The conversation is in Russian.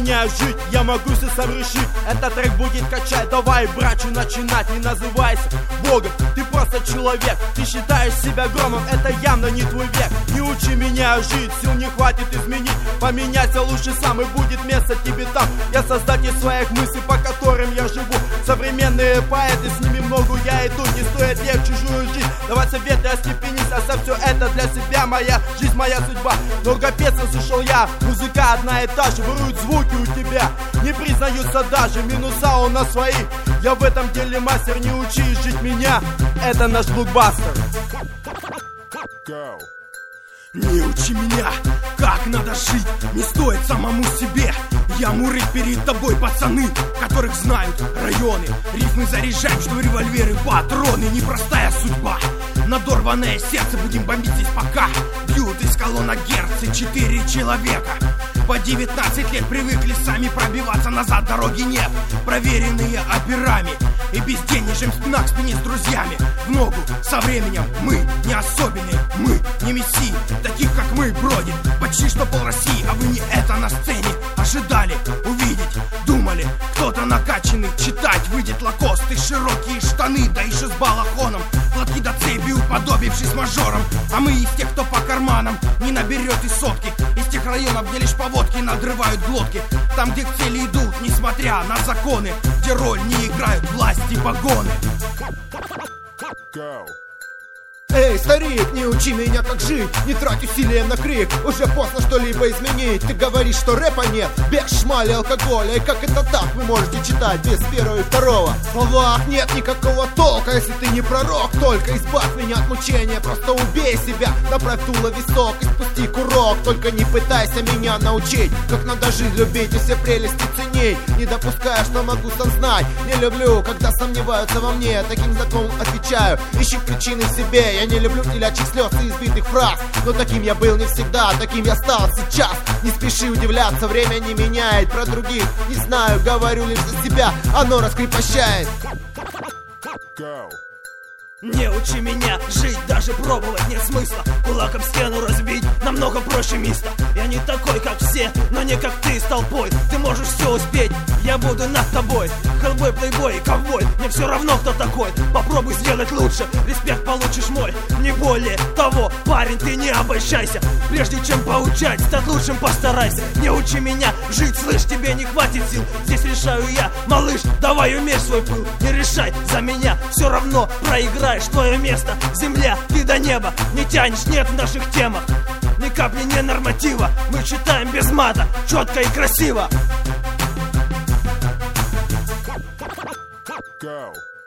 меня жить, я могу все сам решить. Этот трек будет качать, давай, братчу, начинать. Не называйся Богом, ты просто человек. Ты считаешь себя громом, это явно не твой век. Не учи меня жить, сил не хватит изменить. Поменяйся лучше сам, и будет место тебе там. Я создатель своих мыслей, по которым я живу. Современные поэты, с ними много я иду. Не стоит лезть в чужую жизнь, давать советы, остепенись. Оставь все это для себя, моя жизнь, моя судьба. Много песен слышал я, музыка одна и та же. Воруют звуки у тебя, не признаются даже. Минуса у нас свои, я в этом деле мастер. Не учи жить меня, это наш блокбастер. Не учи меня, как надо жить, не стоит самому себе. Я муры перед тобой, пацаны, которых знают районы. Рифмы заряжаем, что револьверы, патроны. Непростая судьба, надорванное сердце. Будем бомбить здесь пока бьют из колонна герцы 4 человека. По 19 лет привыкли сами пробиваться назад, дороги нет. Проверенные операми и безденежьем, спина к спине с друзьями. В ногу со временем мы не особенные, мы не мессии. Таких как мы бродит почти что пол России. А вы не это на сцене ожидали увидеть, думали, кто-то накачанный. Читать выйдет лакосты, широкие штаны, да еще с балахоном. Платки до цепи, уподобившись мажором. А мы из тех, кто по карманам не наберет и сотки. Из тех районов, где лишь поводки надрывают глотки. Там, где к цели идут, несмотря на законы, где роль не играют власть и погоны. Эй, старик, не учи меня как жить, не трать усилия на крик. Уже поздно что-либо изменить. Ты говоришь, что рэпа нет, без шмали алкоголя. И как это так вы можете читать без первого и второго? В словах нет никакого толка, если ты не пророк. Только избавь меня от мучения, просто убей себя. Направь дуло в висок и спусти курок. Только не пытайся меня научить, как надо жить, любить и все прелести ценить. Не допуская, что могу сам знать. Не люблю, когда сомневаются во мне. Таким знакомым отвечаю, ищи причины в себе. Я не люблю телячьих слез и избитых фраз. Но таким я был не всегда, таким я стал сейчас. Не спеши удивляться, время не меняет. Про других не знаю, говорю лишь за себя. Оно раскрепощает. Не учи меня жить, даже пробовать нет смысла. Кулаком стену разбить намного проще миста. Я не такой, как все, но не как ты с толпой. Ты можешь все успеть, я буду над тобой. Хеллбой, плейбой и ковбой, мне все равно кто такой. Попробуй сделать лучше, респект получишь мой. Не более того, парень, ты не обольщайся. Прежде чем поучать, стать лучшим постарайся. Не учи меня жить, слышь, тебе не хватит сил. Здесь решаю я, малыш, давай умерь свой пыл. Не решай за меня, все равно проиграй. Твое место, земля, ты до неба. Не тянешь, нет в наших темах ни капли не норматива. Мы читаем без мата, четко и красиво. Go.